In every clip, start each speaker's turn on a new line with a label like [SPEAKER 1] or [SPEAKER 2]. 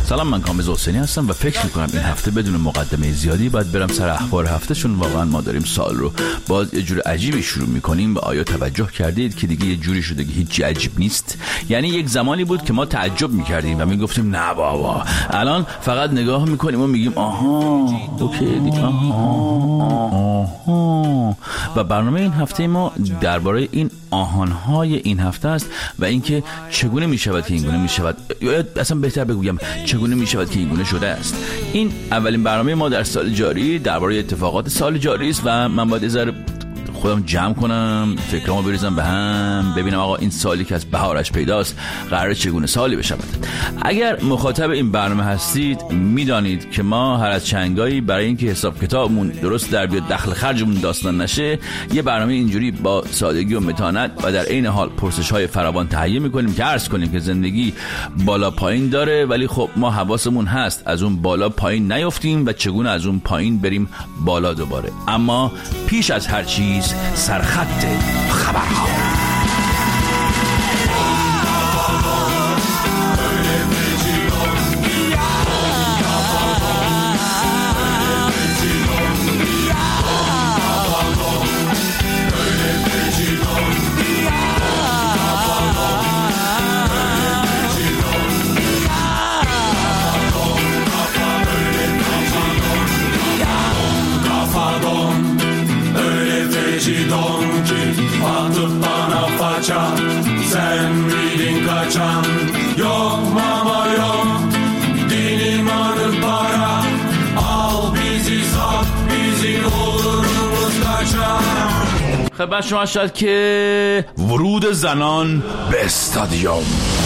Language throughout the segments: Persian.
[SPEAKER 1] سلام، من کامبیز حسینی هستم و فکر میکنم این هفته بدون مقدمه زیادی باید برم سر اخبار هفته، چون واقعا ما داریم سال رو باز یه جور عجیبی شروع میکنیم. و آیا توجه کردید که دیگه یه جوری شده که هیچی عجیب نیست؟ یعنی یک زمانی بود که ما تعجب میکردیم و میگفتیم نه بابا، الان فقط نگاه میکنیم و میگیم آها اوکی دیگه، آها. و برنامه این هفته ما درباره این آهانهای این هفته است و اینکه چگونه میشود که اینگونه میشود، یا اصلا بهتر بگویم چگونه میشود که اینگونه شده است. این اولین برنامه ما در سال جاری درباره اتفاقات سال جاری است و من باید ذره خودم جمع کنم، فکرامو بریزم به هم، ببینم آقا این سالی که از بهارش پیداست قراره چگونه سالی بشود. اگر مخاطب این برنامه هستید میدانید که ما هر از چنگایی برای اینکه حساب کتابمون درست در بیاد، دخل خرجمون داستان نشه، یه برنامه اینجوری با سادگی و متانت و در عین حال پرسش‌های فراوان تهیه می‌کنیم که عرض کنیم که زندگی بالا پایین داره، ولی خب ما حواسمون هست از اون بالا پایین نیافتیم و چگونه از اون پایین بریم بالا دوباره. اما پیش از هر چیز سرخط خبرها.
[SPEAKER 2] Atıp bana faça, sen miydin kaçan? Yok mama yok, dilim adı para. Al bizi sat, bizim olurumuz kaçan.
[SPEAKER 1] خبر شما شد که ورود زنان به استادیوم.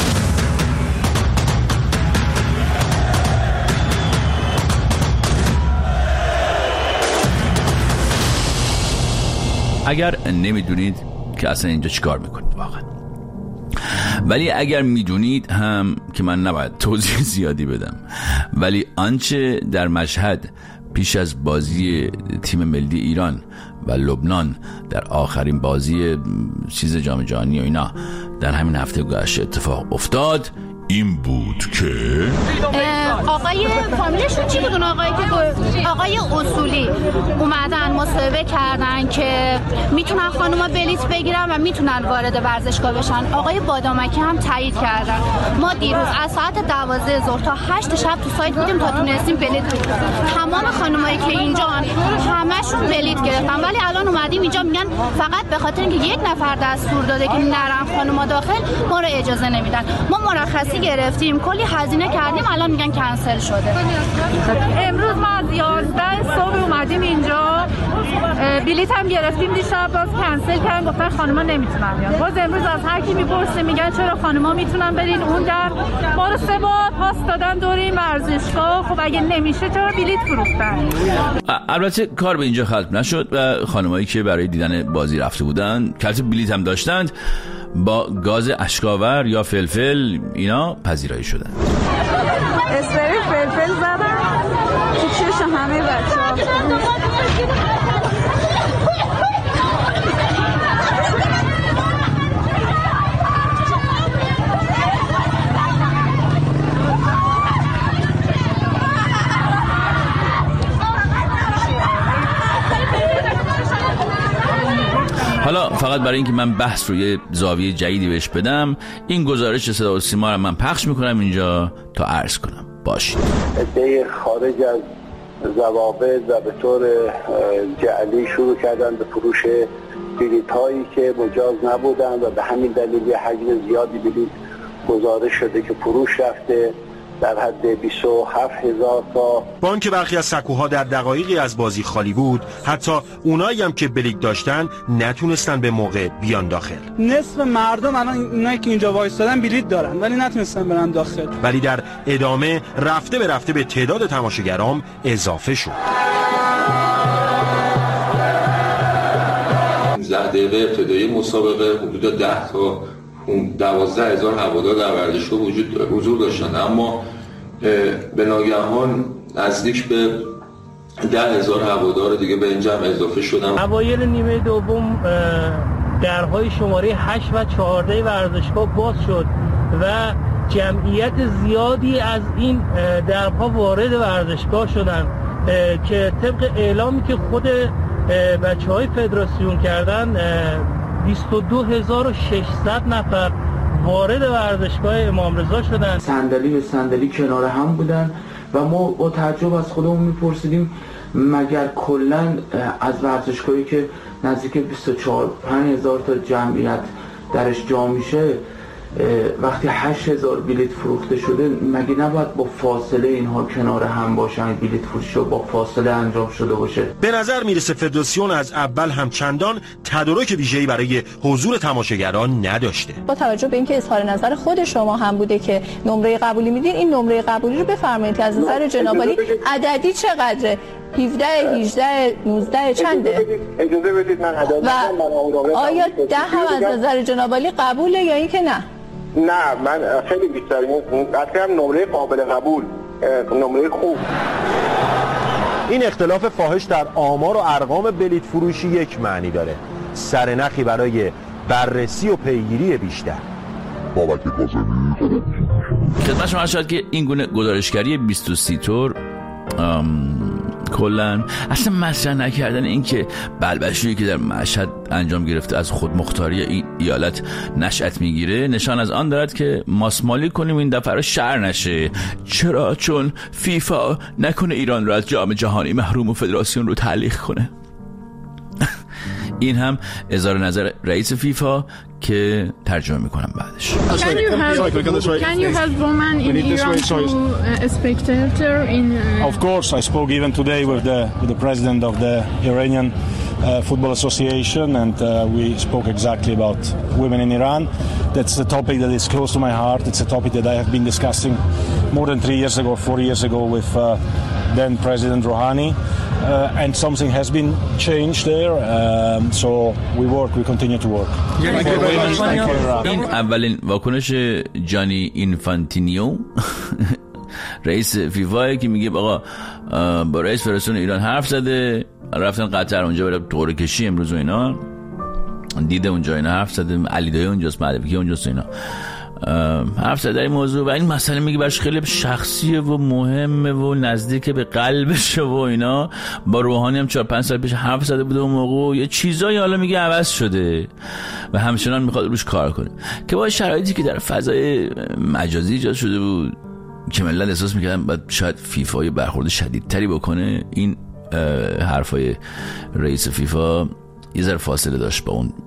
[SPEAKER 1] اگر نمیدونید که اصلا اینجا چیکار میکنید واقعا، ولی اگر میدونید هم که من نباید توضیح زیادی بدم، ولی آنچه در مشهد پیش از بازی تیم ملی ایران و لبنان در آخرین بازی چیز جام جهانی و اینا در همین هفته گذشته اتفاق افتاد این بود که
[SPEAKER 3] آقای فامیلشون چی بودون؟ آقای اصولی اومدن مصاحبه کردن که میتونن خانوما بلیت بگیرن و میتونن وارد ورزشگاه بشن. آقای بادامکی هم تایید کردن. ما دیروز از ساعت 12 ظهر تا 8 شب تو سایت بودیم تا تونستیم بلیت بگیریم. تمام خانمایی که اینجا همشون بلیت گرفتن، ولی الان اومدیم اینجا میگن فقط به خاطر اینکه یک نفر دستور داده که نرن خانوما داخل ما رو اجازه نمیدن. ما مرخصی گرفتیم، کلی هزینه کردیم، الان میگن کنسل شده.
[SPEAKER 4] امروز ما از 11 صبح اومدیم اینجا، بلیط هم گرفتیم، دیشب باز کنسل کردن، گفتن خانوما نمیتونن بیان. باز امروز از هر کی میپرسه میگن چرا خانوما میتونن برین اون در. ما رو 3 بار پاس دادن دور این ورزشگاه. خب اگه نمیشه چرا بلیط فروختن؟
[SPEAKER 1] البته کار به اینجا ختم نشد و خانمایی که برای دیدن بازی رفته بودن کارت بلیط هم داشتند با گاز اشکاور یا فلفل اینا پذیرایی شدن.
[SPEAKER 4] اسپری فلفل زدن تو چشم همه بچه‌ها.
[SPEAKER 1] حالا فقط برای اینکه من بحث رو یه زاویه جدیدی بهش بدم، این گزارش صدا و سیما رو من پخش میکنم اینجا تا عرض کنم. باشید.
[SPEAKER 5] عده خارج از ضوابط و به طور جعلی شروع کردن به فروش بلیط هایی که مجاز نبودن و به همین دلیل یه حجم زیادی بلیط گزارش شده که فروش رفته در حد 27,000 تا.
[SPEAKER 6] با آنکه برخی از سکوها در دقایقی از بازی خالی بود، حتی اونایی هم که بلیط داشتن نتونستن به موقع بیان داخل.
[SPEAKER 7] نصف مردم الان اونایی که اینجا وایسادن بلیط دارن ولی نتونستن برن داخل.
[SPEAKER 6] ولی در ادامه رفته به تعداد تماشاگرام اضافه شد.
[SPEAKER 8] 15 دقیقه ابتدایی مسابقه حدود 10 تا 12,000 هوادار در ورزشگاه حضور داشتند، اما به ناگهان نزدیک به 10,000 هوادار دیگه به این جمع اضافه شدن.
[SPEAKER 9] اوایل نیمه دوم درهای شماره 8 و 14 ورزشگاه باز شد و جمعیت زیادی از این درها وارد ورزشگاه شدن که طبق اعلامی که خود بچه‌های فدراسیون کردن 22600 نفر وارد ورزشگاه امام رضا شدن.
[SPEAKER 10] صندلی به صندلی کنار هم بودن و ما با تعجب از خودمون میپرسیدیم مگر کلا از ورزشگاهی که نزدیک 24,000 تا جمعیت درش جا میشه وقتی 8,000 بلیت فروخته شده مگه نباید با فاصله اینها کنار هم باشن، بلیت فروشی با فاصله انجام شده باشه؟
[SPEAKER 6] به نظر میرسه فدراسیون از اول هم چندان تدارک ویژه‌ای برای حضور تماشاگران نداشته.
[SPEAKER 11] با توجه به اینکه اظهار نظر خود شما هم بوده که نمره قبولی میدین، این نمره قبولی رو بفرمایید که از نظر جناب عالی عددی چقدره؟ 17 18 19 چنده؟
[SPEAKER 5] اجازه بدید من عدد
[SPEAKER 11] و آیا 10 هم از نظر جناب عالی قبوله یا اینکه نه؟
[SPEAKER 5] نه، من خیلی بیشتر قطعا نمره قابل قبول، نمره خوب.
[SPEAKER 6] این اختلاف فاحش در آمار و ارقام بلیت فروشی یک معنی داره: سرنخی برای بررسی و پیگیری بیشتر.
[SPEAKER 1] بابت کاظمی خدمت شما شد که این گونه گزارشگری 23 طور کلن اصلا مطرح نکردن این که بلبشویی که در مشهد انجام گرفته از خودمختاری این ایالت نشأت میگیره نشان از آن دارد که ماسمالی کنیم این دفعه رو شر نشه. چرا؟ چون فیفا نکنه ایران رو از جام جهانی محروم و فدراسیون رو تعلیق کنه. این هم اظهار نظر رئیس فیفا که ترجمه میکنم بعدش.
[SPEAKER 12] Can you help women in Iran to a spectator in
[SPEAKER 13] Of course, I spoke even today with the president of the Iranian Football Association and we spoke exactly about women in Iran. That's a topic that is close to my heart. It's a topic that I have been discussing more than 4 years ago with then President Rouhani. And something has been changed there, so we continue to work.
[SPEAKER 1] این اولین واکنش جانی اینفانتینیو رئیس فیفا که میگه آقا با رئیس فدراسیون ایران حرف زده، رفتن قطر اونجا برای قرعه کشی امروز و اینا دیده اونجا اینا حرف زده، علی دایی اونجاست، معرفی اونجاست اینا حرف زده در این موضوع و این مسئله میگه برش خیلی شخصیه و مهمه و نزدیک به قلبشه و اینا. با روحانی هم 4-5 سال پیش حرف زده بوده اون موقع، یه چیزایی حالا میگه عوض شده و همچنان میخواد روش کار کنه که با شرایطی که در فضای مجازی ایجاد شده بود که ملت احساس میکردن باید شاید فیفا یه برخورد شدیدتری بکنه. این حرفای رئیس فیفا یه ذره فاصله داشت با اون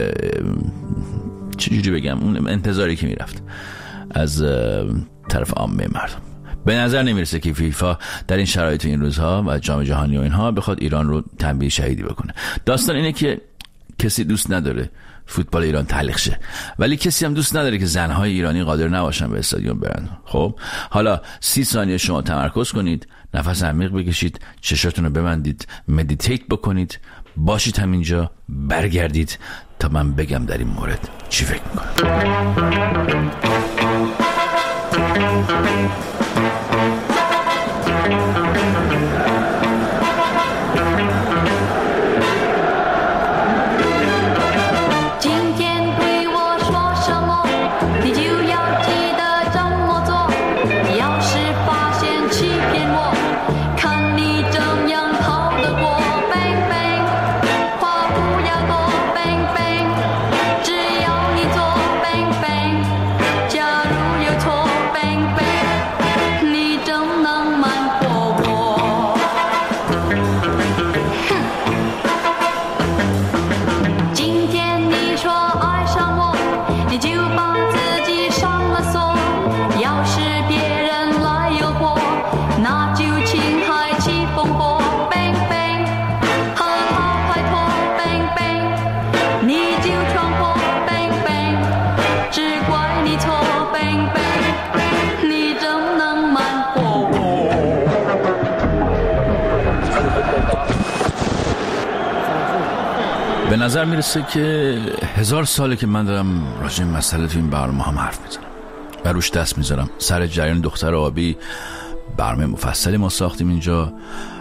[SPEAKER 1] چجوری بگم اون انتظاری که میرفت از طرف عامه مردم. به نظر نمیرسه که فیفا در این شرایط این روزها و جام جهانی و اینها بخواد ایران رو تنبیه شهیدی بکنه. داستان اینه که کسی دوست نداره فوتبال ایران تعلیق شه، ولی کسی هم دوست نداره که زنهای ایرانی قادر نباشن به استادیوم برن. خب حالا 30 ثانیه شما تمرکز کنید، نفس عمیق بکشید، چشاتون رو ببندید، مدیتیت بکنید، باشید همینجا، برگردید تا من بگم در این مورد چی فکر میکنم. به نظر میرسه که 1000 ساله که من دارم راجع به مسئله تو این برنامه هم حرف میزنم و روش دست میذارم. سر جریان دختر آبی برنامه مفصلی ما ساختیم اینجا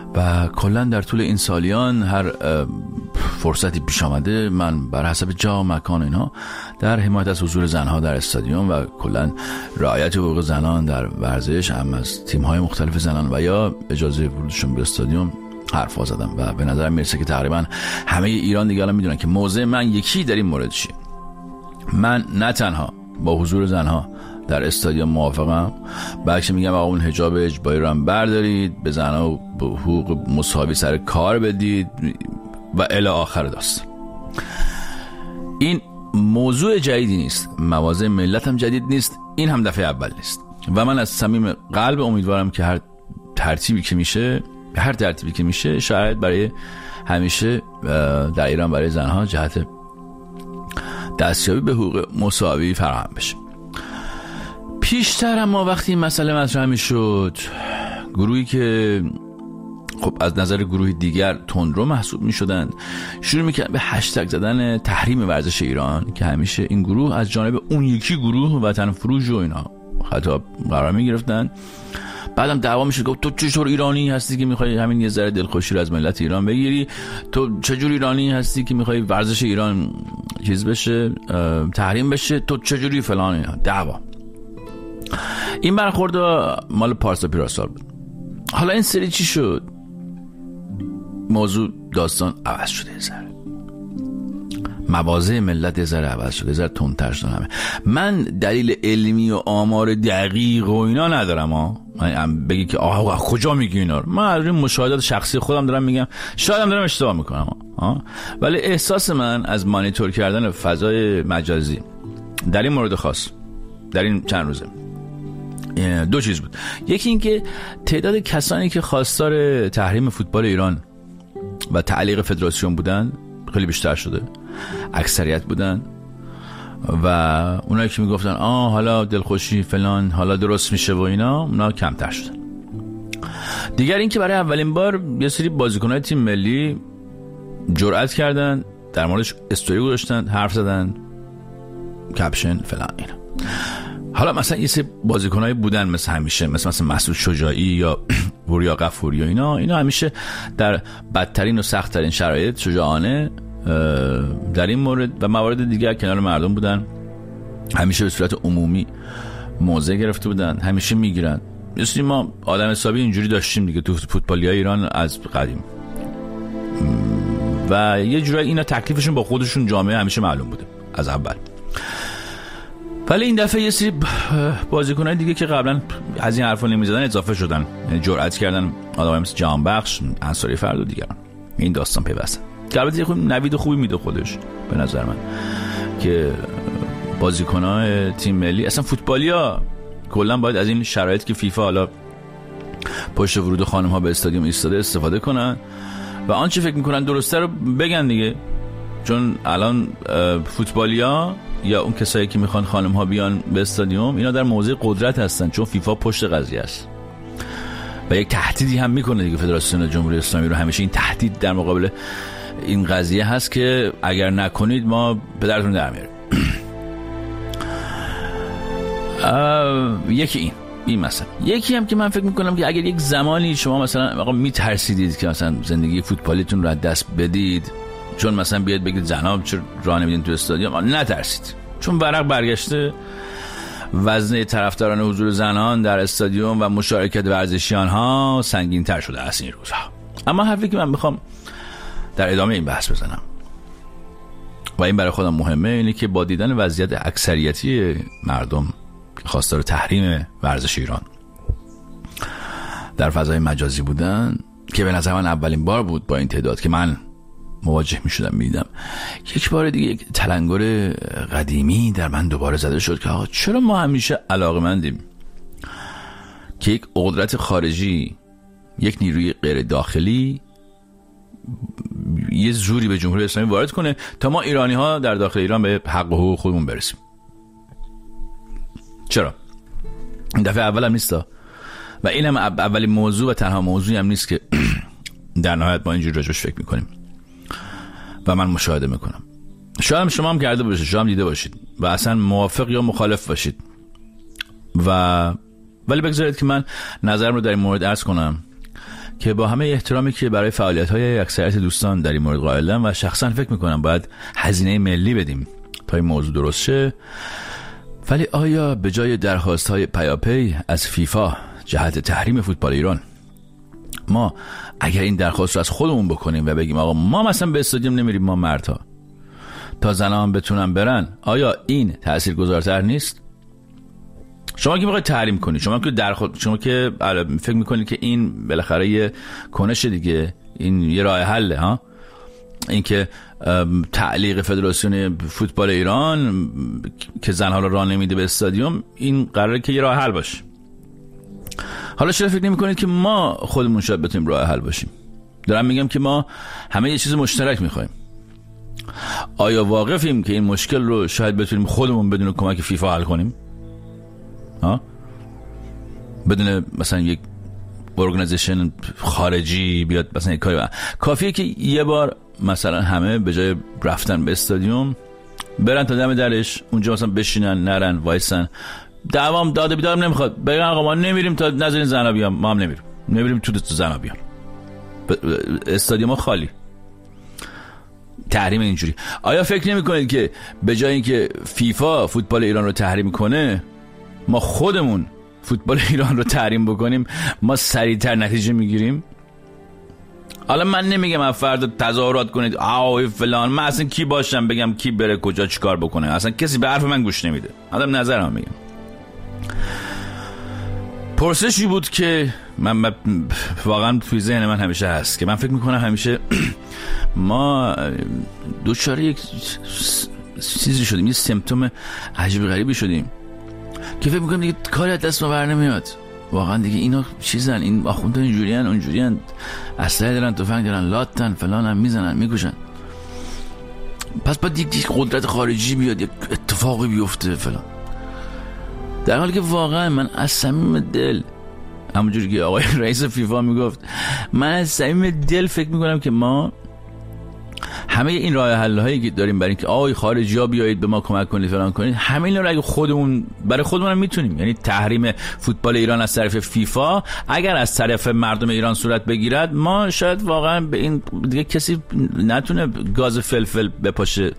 [SPEAKER 1] و کلا در طول این سالیان هر فرصتی پیش آمده من بر حسب جا و مکان اینها در حمایت از حضور زنها در استادیوم و کلا رعایت حقوق زنان در ورزش، هم از تیم‌های مختلف زنان و یا اجازه ورودشون به استادیوم حرفا زدم و به نظر میرسه که تقریبا همه ایران دیگه الان میدونن که موضع من یکی در این مورد چیه. من نه تنها با حضور زنها در استادیوم موافقم، بلکه میگم آقا اون حجاب اجباری رو هم بردارید، به زنها به حقوق مساوی سر کار بدید و الی آخر داستان. این موضوع جدیدی نیست، مواضع ملت هم جدید نیست، این هم دفعه اول نیست و من از صمیم قلب امیدوارم که هر ترتیبی که میشه شاید برای همیشه در ایران برای زنها جهت دستیابی به حقوق مساوی فراهم بشه. پیشتر اما وقتی این مسئله مطرح میشد، گروهی که خب از نظر گروه دیگر تندرو محسوب میشدن شروع میکردن به هشتگ زدن تحریم ورزش ایران که همیشه این گروه از جانب اون یکی گروه وطن فروش و اینا خطاب قرار میگرفتن. بعدم دعوا میشه گفت تو چجور ایرانی هستی که میخوای همین یه ذره دلخوشی رو از ملت ایران بگیری؟ تو چجور ایرانی هستی که میخوای ورزش ایران چیز بشه، تحریم بشه؟ تو چجوری فلان اینا. دعوا. این برخورد مال پارسا پیراسال بود. حالا این سری چی شد؟ موضوع داستان عوض شده، مواضع ملت یه ذره عوض شده، یه ذره تندتر شدن همه. من دلیل علمی و آمار دقیق و اینا ندارم من بگی که آقا کجا میگی اینا رو، من از این مشاهدات شخصی خودم دارم میگم، شاید هم دارم اشتباه میکنم ولی احساس من از مانیتور کردن فضای مجازی در این مورد خاص در این چند روزه دو چیز بود. یکی این که تعداد کسانی که خواستار تحریم فوتبال ایران و تعلیق فدراسیون بودن خیلی بیشتر شده، اکثریت بودن و اونایی که میگفتن حالا دلخوشی فلان حالا درست میشه و اینا، اونا کمتر شدن. دیگر این که برای اولین بار یه سری بازیکن‌های تیم ملی جرأت کردن در موردش استوری گذاشتن، حرف زدن، کپشن فلان اینا. حالا مثلا یه سری بازیکنایی بودن مثل همیشه، مثلا مسعود شجاعی یا وریا غفوری و اینا همیشه در بدترین و سخت‌ترین شرایط شجاعانه در این مورد و موارد دیگر کنار مردم بودن، همیشه به صورت عمومی موضع گرفته بودن، همیشه میگیرن. مثلا ما آدم حسابی اینجوری داشتیم دیگه تو فوتبالیای ایران از قدیم و یه جورایی اینا تکلیفشون با خودشون جامعه همیشه معلوم بوده از اول. ولی این دفعه یه سری بازیکنای دیگه که قبلا از این حرفا نمی‌زدن اضافه شدن، یعنی جرأت کردن، آدمای مثل جهانبخش، انصاری فرد و دیگران. این داستان پیوستن. البته خب نوید خوبی میده خودش به نظر من که بازیکن‌های تیم ملی اصلا فوتبالیا کلا باید از این شرایط که فیفا حالا پشت ورود خانم‌ها به استادیوم ایستاده استفاده کنن و آنچه فکر می‌کنن درسته رو بگن دیگه، چون الان فوتبالیا یا اون کسایی که میخوان خانم‌ها بیان به استادیوم اینا در موضع قدرت هستن، چون فیفا پشت قضیه است و یک تهدیدی هم میکنه دیگه. فدراسیون جمهوری اسلامی رو همیشه این تهدید در مقابل این قضیه هست که اگر نکنید ما پدرتون در میاریم. یکی این مثلا. یکی هم که من فکر میکنم که اگر یک زمانی شما مثلا آقا میترسیدید که مثلا زندگی فوتبالیتون رو از دست بدید چون مثلا بیاد بگید زنا چرا راه نمیدین تو استادیوم، نترسید، چون ورق برگشته، وزنه طرفداران حضور زنان در استادیوم و مشارکت ورزشیان ها سنگین تر شده است این روزها. اما حرفی که من میخوام در ادامه این بحث بزنم و این برای خودم مهمه اینه که با دیدن وضعیت اکثریتی مردم که خواستار تحریم ورزش ایران در فضای مجازی بودن، که به نظر من اولین بار بود با این تعداد که من مواجه می شدم میدیدم، یک بار دیگه یک تلنگر قدیمی در من دوباره زده شد که آقا چرا ما همیشه علاقمندیم که یک قدرت خارجی، یک نیروی غیر داخلی یه زوری به جمهوری اسلامی وارد کنه تا ما ایرانی ها در داخل ایران به حق و حقوق خودمون برسیم. چرا؟ این دفعه اول هم نیست و این هم اولین موضوع و تنها موضوعی هم نیست که در نهایت ما اینجوری راجعش فکر میکنیم و من مشاهده میکنم. شاید شما هم کرده باشید، شما هم دیده باشید و اصلا موافق یا مخالف باشید ولی بگذارید که من نظرم رو در این مورد عرض کنم که با همه احترامی که برای فعالیت‌های اکثریت دوستان در این مورد قائلم و شخصا فکر می‌کنم باید هزینه ملی بدیم تا این موضوع درست شه، ولی آیا به جای درخواست‌های پیاپی از فیفا جهت تحریم فوتبال ایران، ما اگر این درخواست رو از خودمون بکنیم و بگیم آقا ما مثلا به استادیوم نمیریم، ما مردها تا زنان بتونن برن، آیا این تاثیرگذارتر نیست؟ شما که میخواید تحریم کنی، شما که فکر میکنید که این بالاخره یه کنش دیگه، این یه راه حله ها، این که تعلیق فدراسیون فوتبال ایران که زنها رو راه نمیده به استادیوم، این قراره که یه راه حل باشه. حالا چرا فکر نمی‌کنید که ما خودمون شاید بتونیم راه حل باشیم؟ دارم میگم که ما همه یه چیز مشترک می‌خوایم. آیا واقفیم که این مشکل رو شاید بتونیم خودمون بدون کمک فیفا حل کنیم؟ ها؟ بدون مثلا یک ارگانیزیشن خارجی بیاد مثلا یک کاری کافیه که یه بار مثلا همه به جای رفتن به استادیوم برن تا دم درش، اونجا مثلا بشینن، نرن، وایسن، دوام داده بیدارم نمیخواد، بگن آقا ما نمیریم تا نذارین زنا بیان، ما هم نمیریم تو زنا بیان، استادیوم خالی، تحریم اینجوری. آیا فکر نمی کنید که به جای اینکه فیفا فوتبال ایران رو تحریم کنه، ما خودمون فوتبال ایران رو تحریم بکنیم، ما سریعتر نتیجه میگیریم؟ حالا من نمیگم از فردا تظاهرات کنید فلان، من اصلا کی باشم بگم کی بره کجا چیکار بکنه؟ اصلا کسی به حرف من گوش نمیده، آدم نظرم میگم. پرسشی بود که من واقعا توی ذهن من همیشه هست که من فکر میکنم همیشه ما دوچاره یک چیزی شدیم، یه سیمپتوم عجیب غریبی شدیم که فکر میکنم دیگه کاری از دست ما بر نمیاد. واقعا دیگه اینا چیزن، این آخوندها اینجوریان اونجوریان، اسلحه دارن، تفنگ دارن، لاتن فلانن، میزنن میکشن، پس باید یک قدرت خارجی بیاد، یک اتفاقی بیفته فلان. در حالی که واقعا من از صمیم دل، همونجوری که آقای رئیس فیفا میگفت، من از صمیم دل فکر میکنم که ما همه این راه حل هایی که داریم برای اینکه آقای خارجی ها بیایید به ما کمک کنید فلان کنید، همه اینا رو اگه خودمون برای خودمون هم میتونیم، یعنی تحریم فوتبال ایران از طرف فیفا اگر از طرف مردم ایران صورت بگیرد، ما شاید واقعا به این دیگه کسی نتونه گاز فلفل بپاشه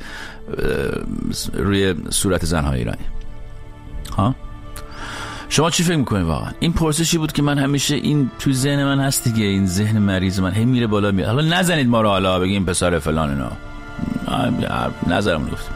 [SPEAKER 1] روی صورت زنهای ایرانی. ها شما چی فکر میکنید واقعا؟ این پرسشی بود که من همیشه این تو ذهن من هست دیگه، این ذهن مریض من هی میره بالا میاد. حالا نزنید ما رو، حالا بگیم پسر فلان اینا، نظرمون گفتم.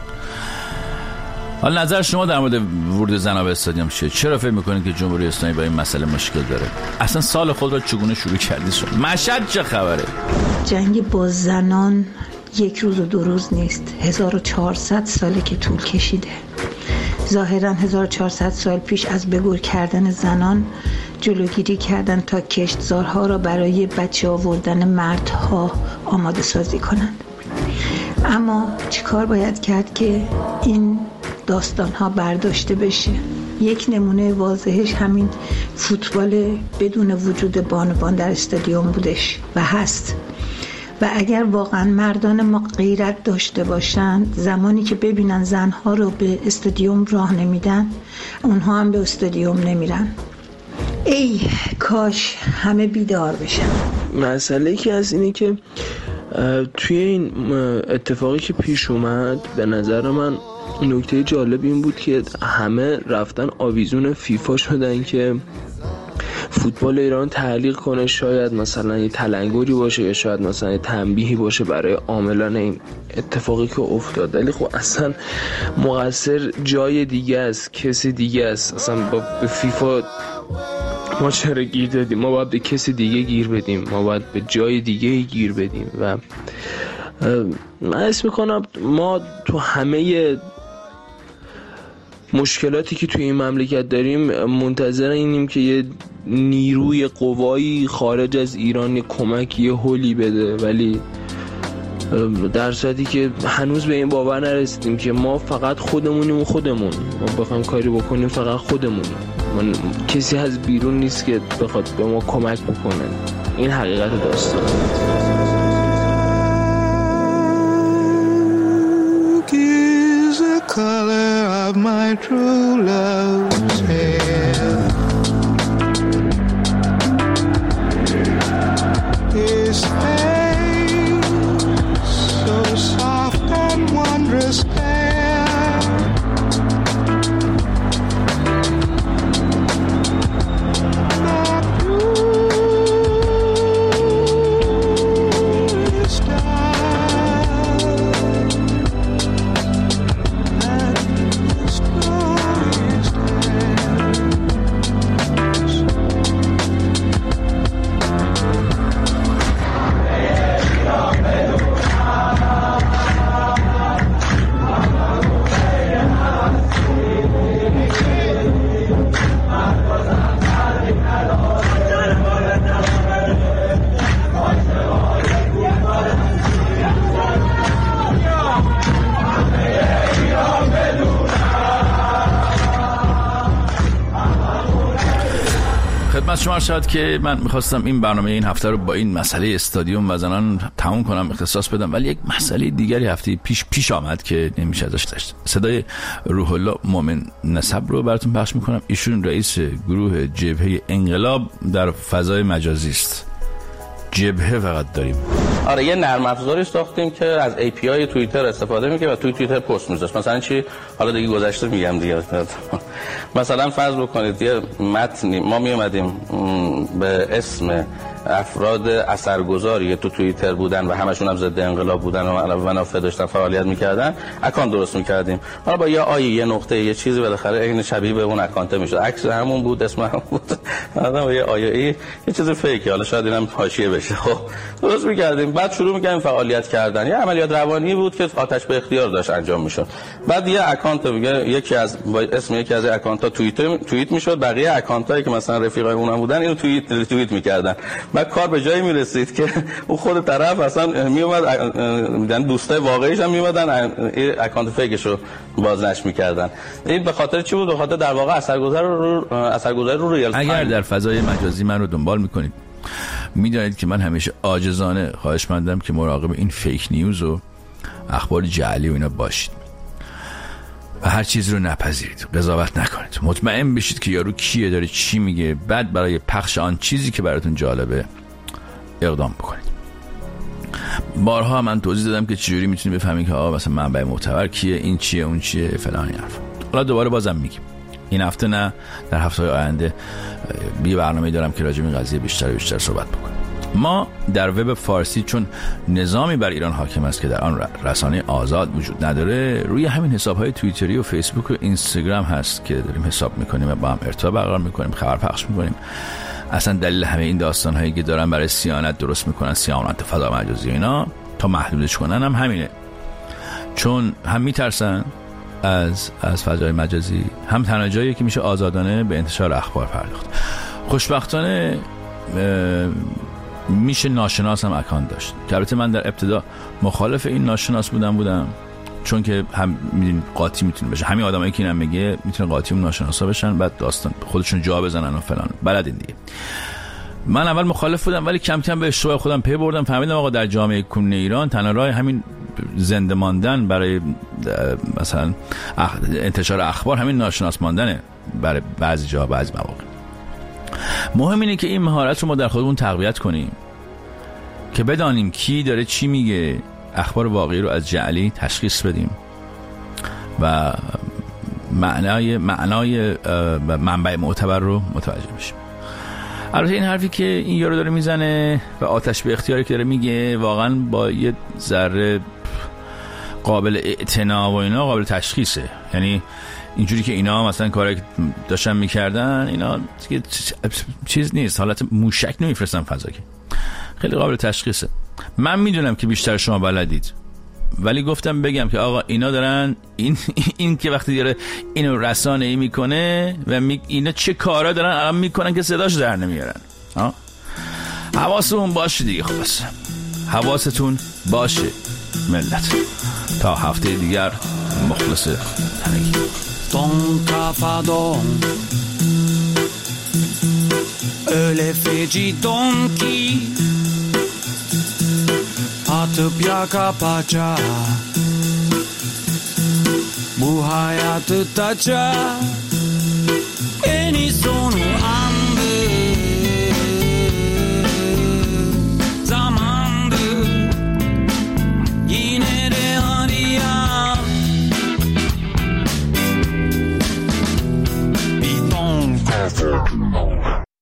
[SPEAKER 1] حالا نظر شما در مورد ورود زنها به استادیوم چیه؟ چرا فکر میکنید که جمهوری اسلامی با این مسئله مشکل داره؟ اصلا سال خود را چگونه شروع کردید؟ مشهد چه خبره؟
[SPEAKER 14] جنگ با زنان یک روز و دو روز نیست، 1400 ساله که طول کشیده. ظاهراً 1400 سال پیش از به گور کردن زنان جلوگیری کردن تا کشتزارها را برای بچه آوردن مردها آماده سازی کنند. اما چیکار باید کرد که این داستانها برداشته بشه؟ یک نمونه واضحش همین فوتبال بدون وجود بانوان در استادیوم بودش و هست. و اگر واقعا مردان ما غیرت داشته باشند، زمانی که ببینن زنها رو به استادیوم راه نمیدن، اونها هم به استادیوم نمیرن. ای کاش همه بیدار بشن.
[SPEAKER 10] مسئله که از اینه که توی این اتفاقی که پیش اومد، به نظر من نکته جالب این بود که همه رفتن آویزون فیفا شدن که فوتبال ایران تعلیق کنه، شاید مثلا یه تلنگری باشه یا شاید مثلا یه تنبیهی باشه برای عاملان این اتفاقی که افتاد. ولی خب اصلا مقصر جای دیگه است، کسی دیگه است. اصلا به فیفا ما چرا گیر دادیم؟ ما باید به کسی دیگه گیر بدیم، ما باید به جای دیگه گیر بدیم. و من حس میکنم ما تو همه مشکلاتی که توی این مملکت داریم منتظر اینیم که یه نیروی قوایی خارج از ایران کمک یه هولی بده، ولی در صورتی که هنوز به این باور نرسیدیم که ما فقط خودمونیم و خودمون ما بخوایم کاری بکنیم فقط خودمونیم، کسی از بیرون نیست که بخواد به ما کمک بکنه. این حقیقت داستان.
[SPEAKER 15] Color of my true love's hair.
[SPEAKER 1] خدمت شما شد که من میخواستم این برنامه این هفته رو با این مسئله استادیوم و زنان تموم کنم، اختصاص بدم، ولی یک مسئله دیگری هفته پیش آمد که نمیشه ازش داشت. صدای روح الله مومن نسب رو براتون پخش میکنم. ایشون رئیس گروه جبهه انقلاب در فضای مجازی است. جبهه فقط داریم.
[SPEAKER 16] آره یه نرم افزاری ساختیم که از API توییتر استفاده میکنه و توی توییتر پست میذاره. مثلا چی؟ حالا دیگه گذشته میگم دیگه. مثلا فرض بکنید یه متنی ما می اومدیم به اسم افراد اثرگذاری تو توییتر بودن و همشون هم ضد انقلاب بودن و منافع داشتن، فعالیت میکردن، اکانت درست میکردیم. حالا با یه آیه یه نقطه یه چیزی بالاخره عین شبیه به اون اکانت میشد، عکس همون بود، اسم همون بود، بعدا یه آیه یه چیز فیکی، حالا شاید اینم حاشیه بشه. خب درست میکردیم، بعد شروع میکردیم فعالیت کردن. یه عملیات روانی بود که آتش به اختیار داشت انجام میشد. بعد یه اکانت میگه یکی از اسم یکی از اکانت‌ها توییت میشد، بقیه اکانتایی که مثلا رفیقای اونم بودن اینو توییت میکردن. بعد کار به جایی میرسید که اون خود طرف اصلا میومد، میدن دوستای واقعیش هم میومدن اکانت فیکش رو بازنشر میکردن. این به خاطر چی بود؟ به خاطر در واقع اثرگذاری رو ریال تایم.
[SPEAKER 1] اگر در فضای مجازی من رو دنبال میکنید میدونید که من همیشه عاجزانه خواهشمندم که مراقب این فیک نیوز و اخبار جعلی و اینا باشید و هر چیز رو نپذیرید، قضاوت نکنید، مطمئن بشید که یارو کیه، داره چی میگه، بعد برای پخش آن چیزی که براتون جالبه اقدام بکنید. بارها من توضیح دادم که چجوری میتونید بفهمید که آقا مثلا منبع معتبر کیه، این چیه، اون چیه، فلان حرف. حالا دوباره بازم میگیم این هفته نه، در هفته‌های آینده یه برنامه‌ای دارم که راجع به این قضیه بیشتر صحبت بکنم. ما در وب فارسی چون نظامی بر ایران حاکم است که در آن رسانه آزاد وجود نداره، روی همین حساب‌های توییتری و فیسبوک و اینستاگرام هست که داریم حساب می‌کنیم و با هم ارتباط برقرار می‌کنیم، خبر پخش می‌کنیم. اصلا دلیل همه این داستان‌هایی که دارن برای صیانت درست می‌کنن، صیانت فضا مجازی اینا تا محدودش کنن هم همینه. چون هم می‌ترسن از فضای مجازی، هم تنها جایی که میشه آزادانه به انتشار اخبار پرداخت. خوشبختانه میشه ناشناس هم اکانت داشت که البته من در ابتدا مخالف این ناشناس بودم چون که هم میدونید قاطی میتونه بشه، همین آدمایی که اینم میگه میتونه قاطی و ناشناسا بشن، بعد داستان خودشون جا بزنن و فلان، بلدین دیگه. من اول مخالف بودم ولی کم کم به اشتباه خودم پی بردم، فهمیدم آقا در جامعه کنونی ایران تنها راه همین زنده ماندن برای مثلا انتشار اخبار همین ناشناس ماندنه برای بعضی جاها، بعضی مواقع. مهم اینه که این مهارت رو ما در خودمون تقویت کنیم که بدانیم کی داره چی میگه، اخبار واقعی رو از جعلی تشخیص بدیم و معنای منبع معتبر رو متوجه بشیم. البته این حرفی که این یارو داره میزنه و آتش به اختیاری که داره میگه واقعا با یه ذره قابل اعتنا و اینا قابل تشخیصه. یعنی اینجوری که اینا مثلا کاری که داشتن میکردن اینا چیز نیست، حالت موشک نمیفرستن فضا، که خیلی قابل تشخیصه. من میدونم که بیشتر شما بلدید ولی گفتم بگم که آقا اینا دارن این که وقتی داره اینو رسانه‌ای میکنه و اینا چه کارا دارن الان میکنن که صداش در نمیارن. حواستون باشه دیگه، خلاص حواستون باشه ملت. تا هفته دیگر، مخلص تنگی.
[SPEAKER 2] Ton cafadon öyle feci don ki atıp yaka paça bu hayatı taça en sonu